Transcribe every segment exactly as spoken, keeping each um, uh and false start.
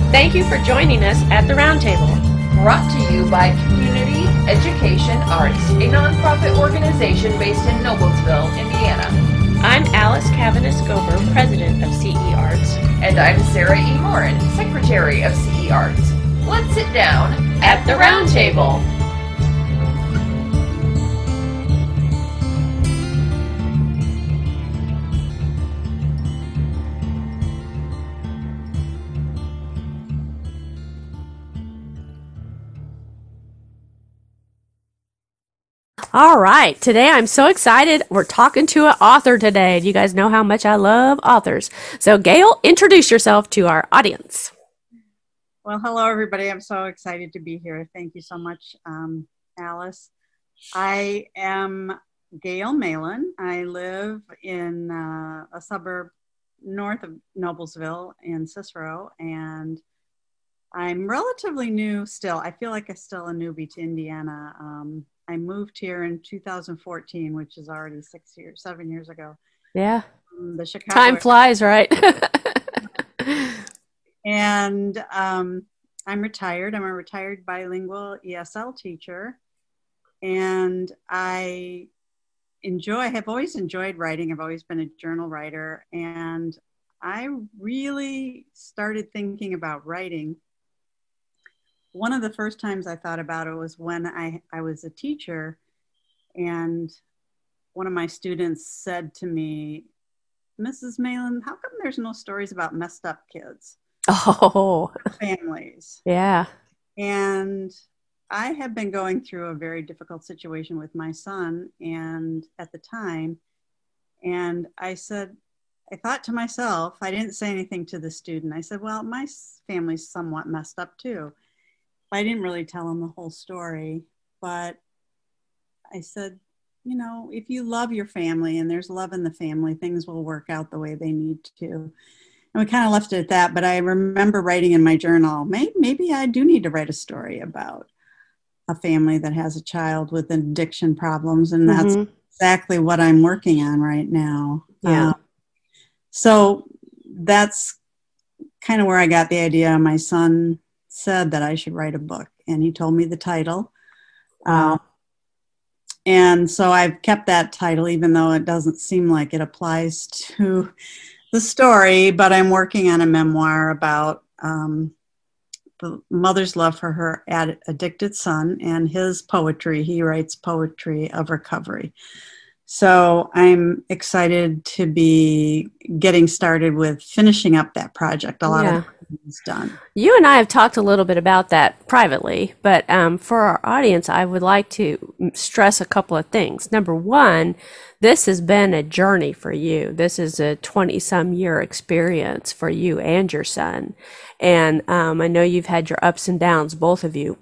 Thank you for joining us at the Roundtable. Brought to you by Community Education Arts, a nonprofit organization based in Noblesville, Indiana. I'm Alice Cavanis-Gober, President of C E Arts. And I'm Sarah E. Morin, Secretary of C E Arts. Let's sit down at the Roundtable. All right, today I'm so excited. We're talking to an author today. You guys know how much I love authors. So Gail, introduce yourself to our audience. Well, hello everybody. I'm so excited to be here. Thank you so much, um, Alice. I am Gail Malin. I live in uh, a suburb north of Noblesville in Cicero, and I'm relatively new still. I feel like I'm still a newbie to Indiana. Um, I moved here in two thousand fourteen, which is already six years, seven years ago. Yeah. Um, the Chicago Time flies, right? And um, I'm retired. I'm a retired bilingual E S L teacher. And I enjoy, I have always enjoyed writing. I've always been a journal writer. And I really started thinking about writing. One of the first times I thought about it was when I, I was a teacher, and one of my students said to me, Missus Malin, how come there's no stories about messed up kids? Oh, families. Yeah. And I have been going through a very difficult situation with my son, and at the time, and I said, I thought to myself, I didn't say anything to the student. I said, well, my family's somewhat messed up too. I didn't really tell him the whole story, but I said, you know, if you love your family and there's love in the family, things will work out the way they need to. And we kind of left it at that, but I remember writing in my journal, maybe, maybe I do need to write a story about a family that has a child with addiction problems, and that's mm-hmm. exactly what I'm working on right now. Yeah. Um, so that's kind of where I got the idea. My son said that I should write a book, and he told me the title. Wow. Um, and so I've kept that title, even though it doesn't seem like it applies to the story, but I'm working on a memoir about um, the mother's love for her ad- addicted son and his poetry. He writes poetry of recovery. So I'm excited to be getting started with finishing up that project. A lot Yeah. of it is done. You and I have talked a little bit about that privately, but um, for our audience, I would like to stress a couple of things. Number one, this has been a journey for you. This is a twenty-some year experience for you and your son. And um, I know you've had your ups and downs, both of you.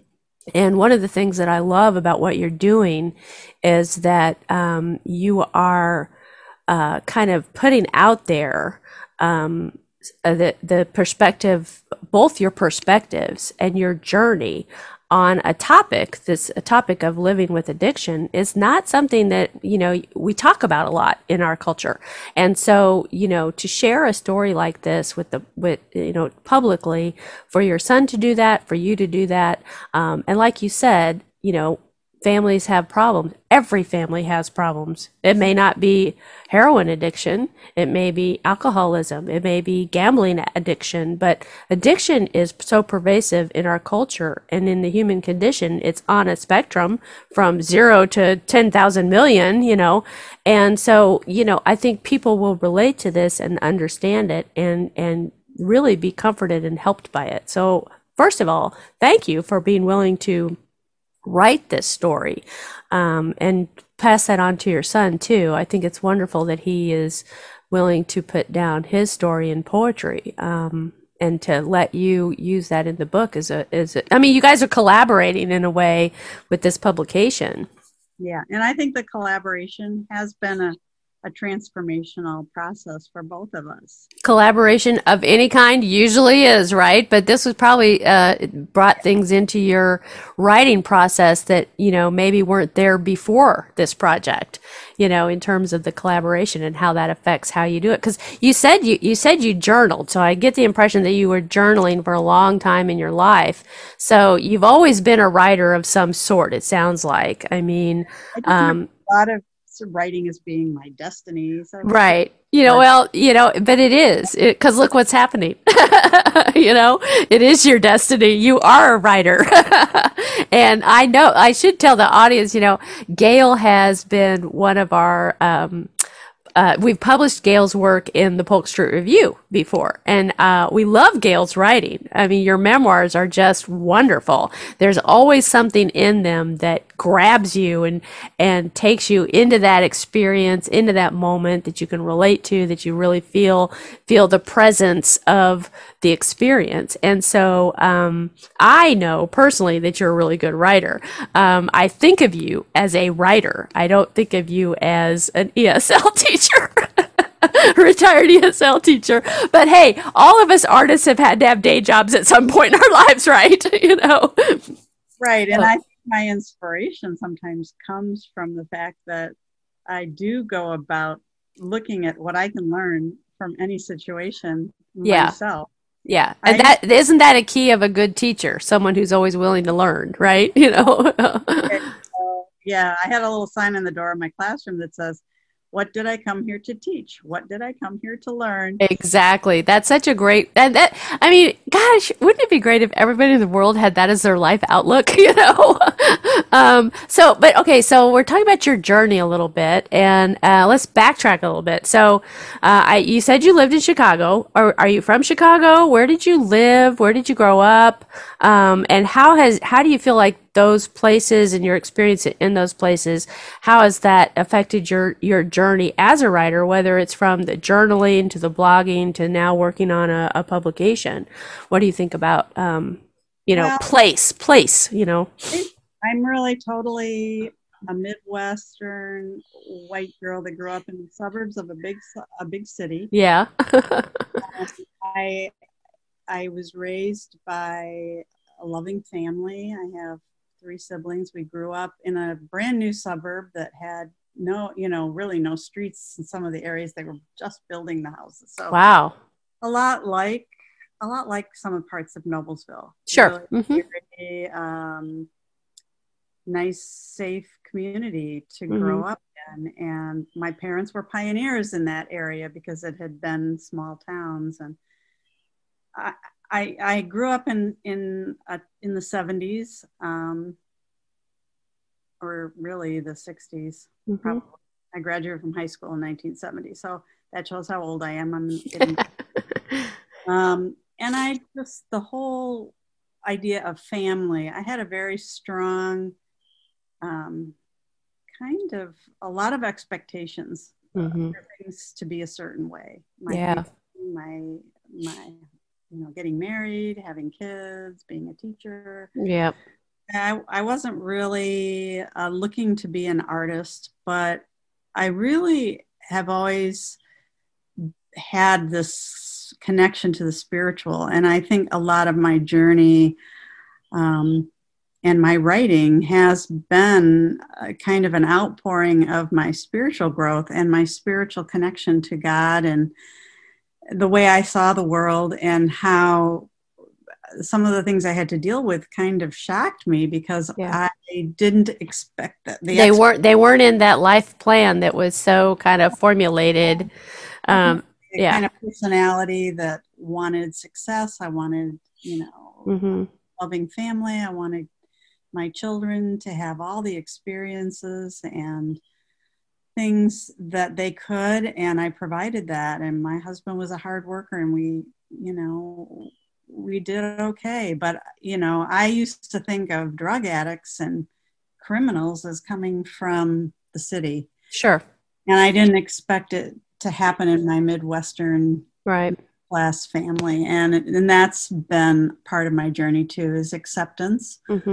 And one of the things that I love about what you're doing is that um, you are uh, kind of putting out there um, the the perspective, both your perspectives and your journey on a topic. This a topic of living with addiction is not something that, you know, we talk about a lot in our culture. And so, you know, to share a story like this with the with you know publicly, for your son to do that, for you to do that, um, and like you said, you know, families have problems. Every family has problems. It may not be heroin addiction. It may be alcoholism. It may be gambling addiction. But addiction is so pervasive in our culture and in the human condition. It's on a spectrum from zero to ten thousand million, you know. And so, you know, I think people will relate to this and understand it and, and really be comforted and helped by it. So first of all, thank you for being willing to write this story um, and pass that on to your son too. I think it's wonderful that he is willing to put down his story in poetry um, and to let you use that in the book as a, as a, I mean, you guys are collaborating in a way with this publication. Yeah, and I think the collaboration has been a, a transformational process for both of us. Collaboration of any kind usually is, right? But this was probably uh, brought things into your writing process that, you know, maybe weren't there before this project, you know, in terms of the collaboration and how that affects how you do it. Because you said you, you said you journaled. So I get the impression that you were journaling for a long time in your life. So you've always been a writer of some sort, it sounds like. I mean, I just um, have a lot of writing as being my destiny. So right. You know, well, you know, but it is because look what's happening. You know, it is your destiny. You are a writer. And I know I should tell the audience, you know, Gail has been one of our, um, uh, we've published Gail's work in the Polk Street Review before, and uh, we love Gail's writing. I mean, your memoirs are just wonderful. There's always something in them that grabs you and and takes you into that experience, into that moment that you can relate to, that you really feel feel the presence of the experience. And so um, I know personally that you're a really good writer. Um, I think of you as a writer. I don't think of you as an E S L teacher. Retired E S L teacher. But hey, all of us artists have had to have day jobs at some point in our lives, right? You know? Right. And I think my inspiration sometimes comes from the fact that I do go about looking at what I can learn from any situation Yeah. myself. Yeah. And I, that isn't that a key of a good teacher, someone who's always willing to learn, right? You know? uh, yeah, I had a little sign in the door of my classroom that says, "What did I come here to teach? What did I come here to learn?" Exactly. That's such a great, and that, I mean, gosh, wouldn't it be great if everybody in the world had that as their life outlook, you know? um, so, but okay, so we're talking about your journey a little bit, and uh, let's backtrack a little bit. So, uh, I, you said you lived in Chicago. Are, are you from Chicago? Where did you live? Where did you grow up? Um, and how has, how do you feel like those places and your experience in those places, how has that affected your your journey as a writer, whether it's from the journaling to the blogging to now working on a, a publication? What do you think about um, you know, well, place, place, you know? I'm really totally a Midwestern white girl that grew up in the suburbs of a big a big city. Yeah. um, I I was raised by a loving family. I have three siblings. We grew up in a brand new suburb that had no, you know, really no streets in some of the areas. They were just building the houses. So Wow. a lot like, a lot like some of parts of Noblesville. Sure. Really Mm-hmm. very, um, nice, safe community to Mm-hmm. grow up in. And my parents were pioneers in that area because it had been small towns. And I, I, I grew up in in uh, in the seventies, um, or really the sixties. Mm-hmm. Probably. I graduated from high school in nineteen seventy, so that shows how old I am. I'm getting, um, and I just the whole idea of family. I had a very strong, um, kind of a lot of expectations Mm-hmm. uh, for things to be a certain way. My Yeah. my my. you know, getting married, having kids, being a teacher. Yeah. I, I wasn't really uh, looking to be an artist, but I really have always had this connection to the spiritual. And I think a lot of my journey um, and my writing has been a kind of an outpouring of my spiritual growth and my spiritual connection to God and the way I saw the world, and how some of the things I had to deal with kind of shocked me because Yeah. I didn't expect that. The They ex- weren't they weren't in that life plan that was so kind of formulated. Um, the yeah. kind of personality that wanted success. I wanted, you know, Mm-hmm. loving family. I wanted my children to have all the experiences and things that they could, and I provided that. And my husband was a hard worker, and we, you know, we did okay. But you know, I used to think of drug addicts and criminals as coming from the city, Sure. and I didn't expect it to happen in my Midwestern Right. class family. And and that's been part of my journey too, is acceptance. Mm-hmm.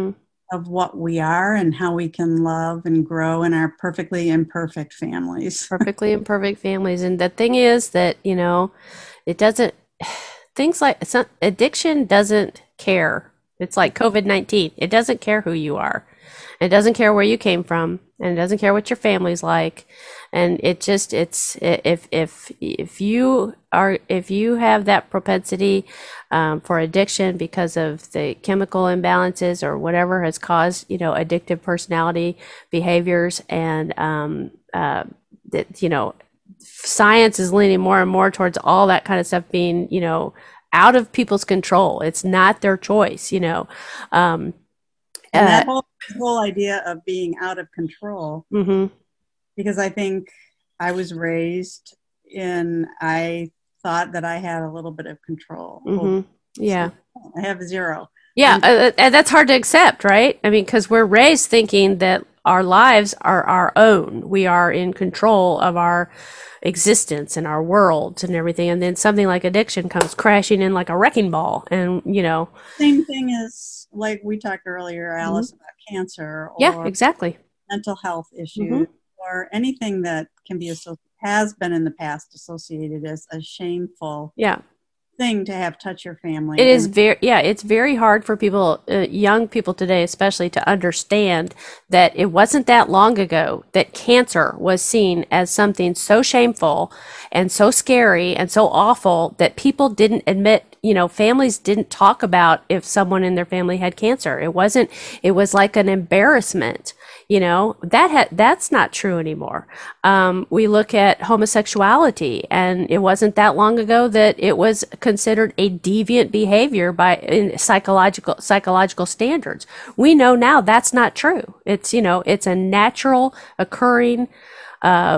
of what we are and how we can love and grow in our perfectly imperfect families. Perfectly imperfect families. And the thing is that, you know, it doesn't, things like it's not, addiction doesn't care. It's like COVID nineteen. It doesn't care who you are. It doesn't care where you came from, and it doesn't care what your family's like. And it just, it's, if, if, if you are, if you have that propensity um, for addiction because of the chemical imbalances or whatever has caused, you know, addictive personality behaviors, and, um, uh, that, you know, science is leaning more and more towards all that kind of stuff being, you know, out of people's control. It's not their choice, you know. Um, And uh, that whole, whole idea of being out of control, mhm, because I think I was raised in, I thought that I had a little bit of control over. mhm, yeah. I have zero. Yeah, I'm uh, uh, that's hard to accept, right? I mean, because we're raised thinking that our lives are our own. We are in control of our existence and our worlds and everything. And then something like addiction comes crashing in like a wrecking ball. And, you know, same thing as like we talked earlier, mhm. Alice, about cancer Yeah, or exactly. mental health Hmm. issues or anything that can be associated, has been in the past associated as a shameful Yeah. thing to have touch your It family. is And very, yeah, it's very hard for people, uh, young people today, especially, to understand that it wasn't that long ago that cancer was seen as something so shameful and so scary and so awful that people didn't admit, you know, families didn't talk about if someone in their family had cancer. It wasn't, it was like an embarrassment. You know, that ha- that's not true anymore. Um, we look at homosexuality, and it wasn't that long ago that it was considered a deviant behavior by in psychological psychological standards. We know now that's not true. It's, you know, it's a natural occurring uh,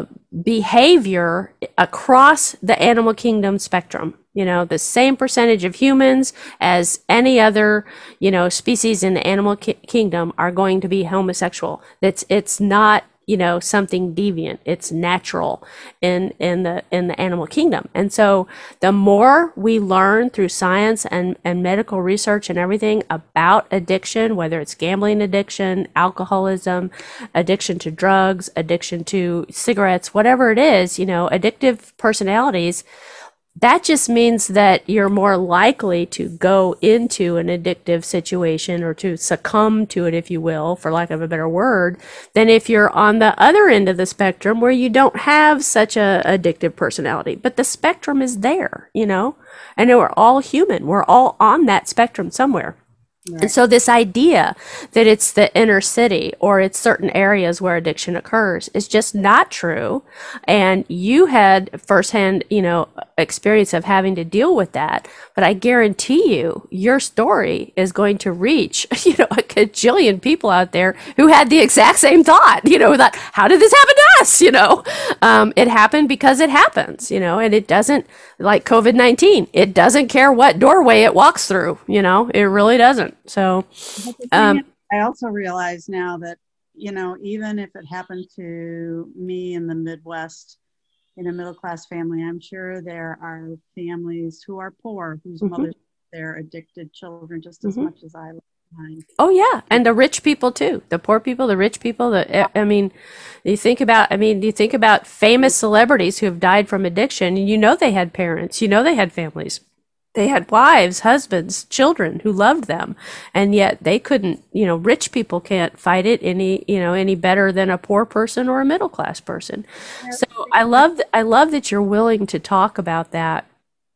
behavior across the animal kingdom spectrum. You know, the same percentage of humans as any other, you know, species in the animal ki- kingdom are going to be homosexual. It's it's not, you know, something deviant. It's natural in in the in the animal kingdom. And so the more we learn through science and and medical research and everything about addiction, whether it's gambling addiction, alcoholism, addiction to drugs, addiction to cigarettes, whatever it is, you know, addictive personalities, that just means that you're more likely to go into an addictive situation or to succumb to it, if you will, for lack of a better word, than if you're on the other end of the spectrum where you don't have such a addictive personality. But the spectrum is there, you know, and we're all human. We're all on that spectrum somewhere. And right. so this idea that it's the inner city or it's certain areas where addiction occurs is just not true. And you had firsthand, you know, experience of having to deal with that. But I guarantee you, your story is going to reach, you know, a cajillion people out there who had the exact same thought, you know, that how did this happen to us? You know, um, it happened because it happens, you know, and it doesn't, like COVID nineteen, it doesn't care what doorway it walks through, you know, it really doesn't. So, But the thing um, is, I also realize now that, you know, even if it happened to me in the Midwest in a middle class family, I'm sure there are families who are poor whose mhm, mothers their addicted children just as mhm. much as I love mine. Oh yeah, and the rich people too. The poor people, the rich people. The I mean, you think about. I mean, you think about famous celebrities who have died from addiction, and you know they had parents. You know they had families. They had wives, husbands, children who loved them, and yet they couldn't. You know, rich people can't fight it any. You know, any better than a poor person or a middle class person. So I love. I love that you're willing to talk about that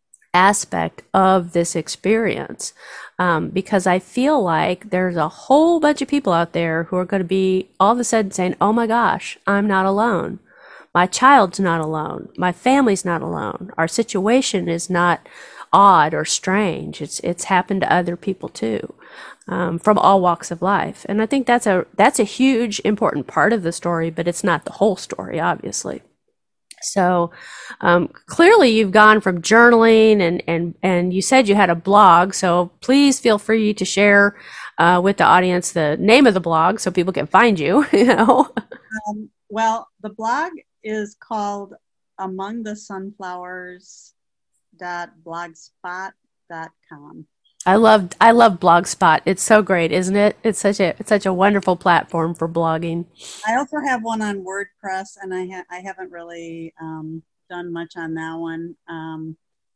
aspect of this experience, um, because I feel like there's a whole bunch of people out there who are going to be all of a sudden saying, oh my gosh, I'm not alone. My child's not alone. My family's not alone. Our situation is not odd or strange. It's it's happened to other people too, um, from all walks of life. And I think that's a that's a huge important part of the story, but it's not the whole story, obviously. So um, clearly you've gone from journaling and, and, and you said you had a blog. So please feel free to share uh, with the audience the name of the blog so people can find you, you know. Um, well, the blog is called among the sunflowers dot blogspot dot com. I love I love Blogspot. It's so great, isn't it? It's such a it's such a wonderful platform for blogging. I also have one on WordPress, and I ha- I haven't really um, done much on that one. Um,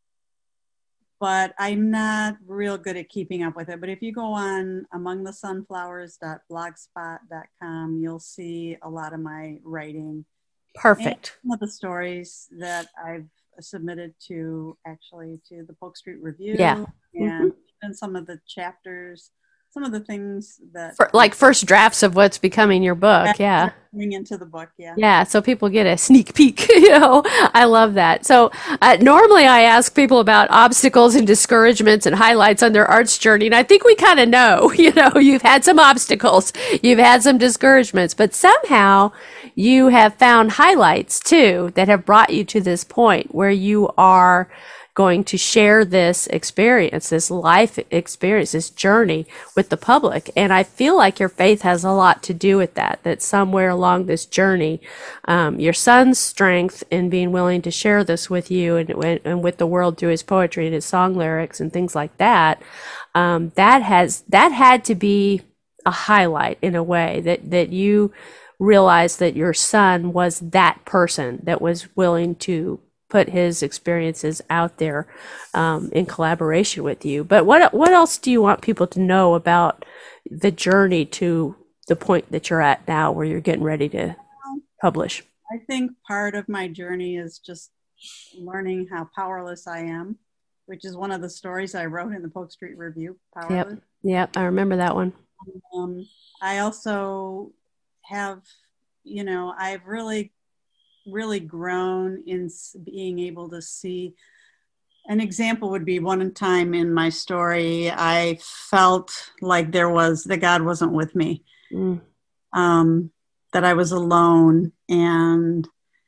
but I'm not real good at keeping up with it. But if you go on among the sunflowers dot blogspot dot com, you'll see a lot of my writing. Perfect. And some of the stories that I've submitted to actually to the Polk Street Review, Yeah. and Mhm. even some of the chapters, some of the things that For, like first drafts of what's becoming your book. Yeah. coming into the book. Yeah. Yeah, so people get a sneak peek, you know. I love that. So uh, normally I ask people about obstacles and discouragements and highlights on their arts journey, and I think we kind of know, you know, you've had some obstacles, you've had some discouragements, but somehow you have found highlights too that have brought you to this point where you are going to share this experience, this life experience, this journey with the public. And I feel like your faith has a lot to do with that, that somewhere along this journey, um, your son's strength in being willing to share this with you and, and with the world through his poetry and his song lyrics and things like that, um, that has, that had to be a highlight in a way that, that you realized that your son was that person that was willing to put his experiences out there um, in collaboration with you. But what what else do you want people to know about the journey to the point that you're at now, where you're getting ready to publish? I think part of my journey is just learning how powerless I am, which is one of the stories I wrote in the Polk Street Review. Powerless. Yep, yep, I remember that one. Um, I also have, you know, I've really really grown in being able to see. An example would be one time in my story, I felt like there was, that God wasn't with me, mm. um, that I was alone. And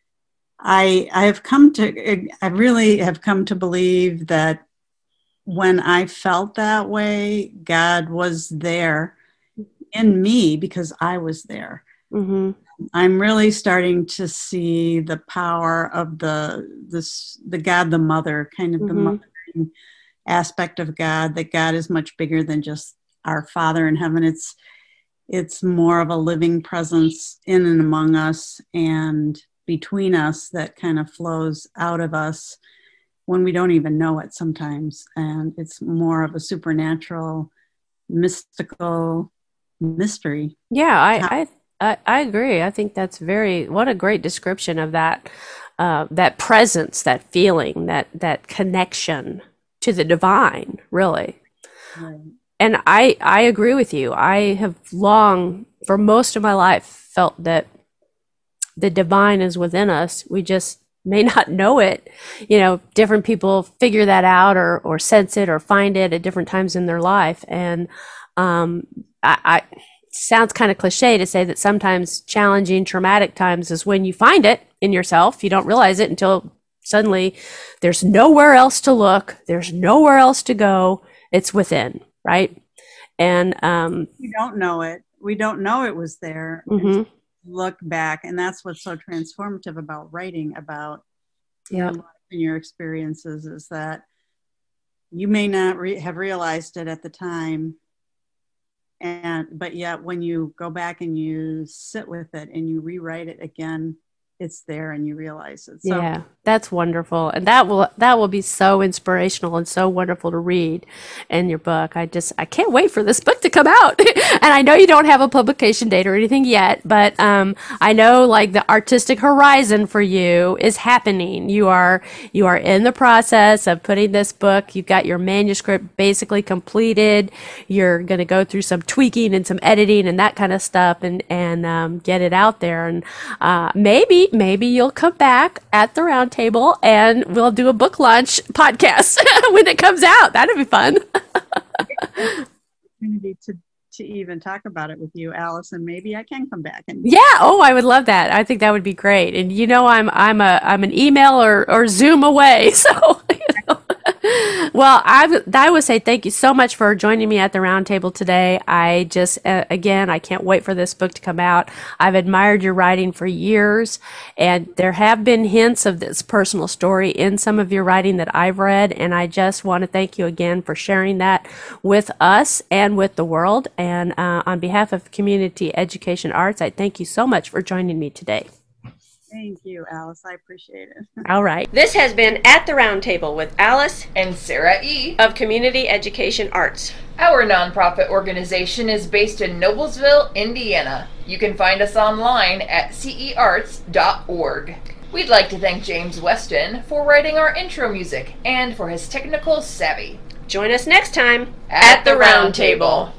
I, I have come to, I really have come to believe that when I felt that way, God was there in me because I was there. Mm-hmm. I'm really starting to see the power of the this the God, the mother, kind of mm-hmm. the mothering aspect of God, that God is much bigger than just our Father in heaven. It's it's more of a living presence in and among us and between us that kind of flows out of us when we don't even know it sometimes. And it's more of a supernatural, mystical mystery. Yeah, I, I I, I agree. I think that's very, what a great description of that, uh, that presence, that feeling, that, that connection to the divine, really. Right. And I, I agree with you. I have long, for most of my life, felt that the divine is within us. We just may not know it. You know, different people figure that out or, or sense it or find it at different times in their life. And um, I, I sounds kind of cliche to say that sometimes challenging, traumatic times is when you find it in yourself. You don't realize it until suddenly there's nowhere else to look. There's nowhere else to go. It's within, right? And um, we don't know it. We don't know it was there. Mm-hmm. Look back, and that's what's so transformative about writing about yeah. your experiences, is that you may not re- have realized it at the time. And but yet when you go back and you sit with it and you rewrite it again, it's there and you realize it. So, yeah, that's wonderful. And that will that will be so inspirational and so wonderful to read in your book. I just I can't wait for this book to come out. And I know you don't have a publication date or anything yet, but um, I know like the artistic horizon for you is happening. You are you are in the process of putting this book. You've got your manuscript basically completed. You're going to go through some tweaking and some editing and that kind of stuff and and um, get it out there. And uh, maybe maybe you'll come back at the round table and we'll do a book launch podcast when it comes out. That'd be fun. Opportunity to to even talk about it with you, Allison. Maybe I can come back and yeah. Oh, I would love that. I think that would be great. And you know, I'm I'm a I'm an email or or Zoom away. So you know. Well, I, w- I would say thank you so much for joining me at the round table today. I just, uh, again, I can't wait for this book to come out. I've admired your writing for years, and there have been hints of this personal story in some of your writing that I've read, and I just want to thank you again for sharing that with us and with the world. And uh, on behalf of Community Education Arts, I thank you so much for joining me today. Thank you, Alice. I appreciate it. All right. This has been At the Round Table with Alice And Sarah E. of Community Education Arts. Our nonprofit organization is based in Noblesville, Indiana. You can find us online at c e arts dot org. We'd like to thank James Weston for writing our intro music and for his technical savvy. Join us next time At the Round Table.